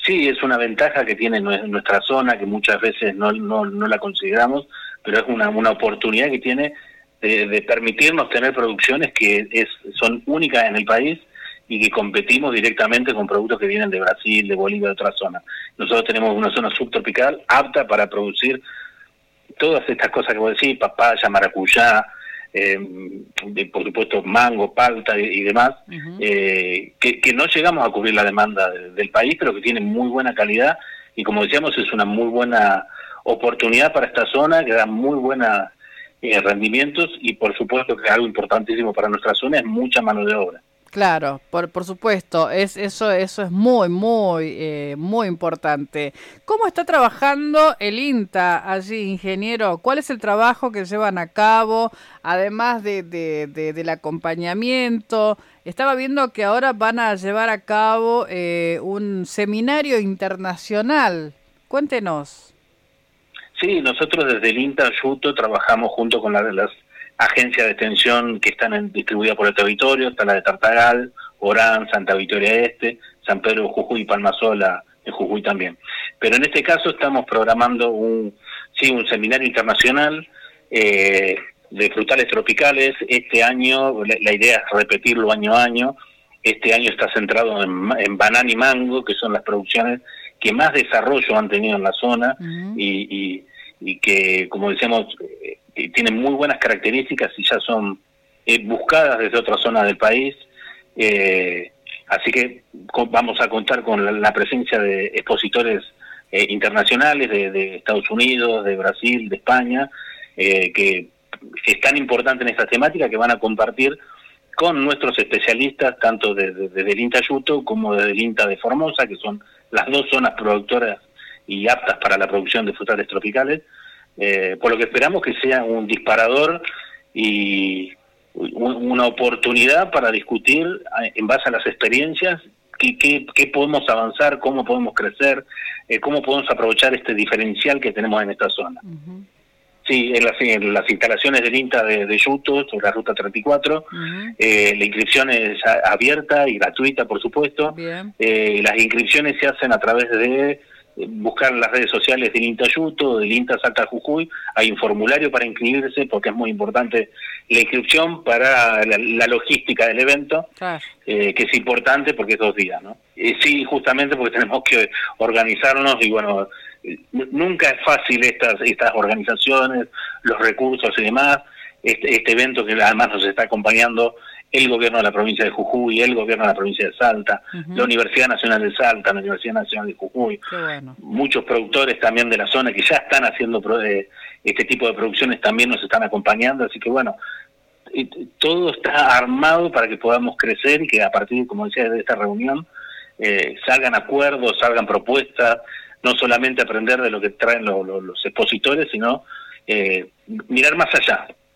Sí, es una ventaja que tiene nuestra zona, que muchas veces no la consideramos, pero es una oportunidad que tiene de permitirnos tener producciones que son únicas en el país y que competimos directamente con productos que vienen de Brasil, de Bolivia, de otras zonas. Nosotros tenemos una zona subtropical apta para producir todas estas cosas que vos decís, papaya, maracuyá, por supuesto mango, palta y demás, Uh-huh. que no llegamos a cubrir la demanda del país, pero que tienen muy buena calidad y como decíamos es una muy buena oportunidad para esta zona, que da muy buenos rendimientos y por supuesto que algo importantísimo para nuestra zona es mucha mano de obra. Claro, por supuesto, eso es muy importante. ¿Cómo está trabajando el INTA allí, ingeniero? ¿Cuál es el trabajo que llevan a cabo, además del acompañamiento? Estaba viendo que ahora van a llevar a cabo un seminario internacional. Cuéntenos. Sí, nosotros desde el INTA Yuto trabajamos junto con las agencias de extensión que están distribuidas por el territorio, está la de Tartagal, Orán, Santa Victoria Este, San Pedro de Jujuy y Palmasola en Jujuy también. Pero en este caso estamos programando un seminario internacional de frutales tropicales. Este año, la idea es repetirlo año a año. Este año está centrado en banana y mango, que son las producciones que más desarrollo han tenido en la zona. Uh-huh. y que, como decíamos, tienen muy buenas características y ya son buscadas desde otras zonas del país. Así que vamos a contar con la presencia de expositores internacionales de Estados Unidos, de Brasil, de España, que es tan importante en esta temática que van a compartir con nuestros especialistas, tanto desde el INTA Yuto como desde el INTA de Formosa, que son las dos zonas productoras y aptas para la producción de frutales tropicales, por lo que esperamos que sea un disparador y una oportunidad para discutir en base a las experiencias qué podemos avanzar, cómo podemos crecer, cómo podemos aprovechar este diferencial que tenemos en esta zona. Uh-huh. Sí, en las instalaciones del INTA de Yuto, sobre la Ruta 34, uh-huh. La inscripción es abierta y gratuita, por supuesto. Las inscripciones se hacen a través de buscar en las redes sociales del INTA Yuto, del INTA Salta Jujuy. Hay un formulario para inscribirse porque es muy importante la inscripción para la logística del evento, que es importante porque es 2 días, ¿no? Sí, justamente porque tenemos que organizarnos y bueno, nunca es fácil estas organizaciones, los recursos y demás. Este evento que además nos está acompañando el gobierno de la provincia de Jujuy, el gobierno de la provincia de Salta, uh-huh. La Universidad Nacional de Salta, la Universidad Nacional de Jujuy, bueno. Muchos productores también de la zona que ya están haciendo este tipo de producciones también nos están acompañando, así que bueno, todo está armado para que podamos crecer y que a partir, como decía, de esta reunión salgan acuerdos, salgan propuestas, no solamente aprender de lo que traen los expositores, sino mirar más allá.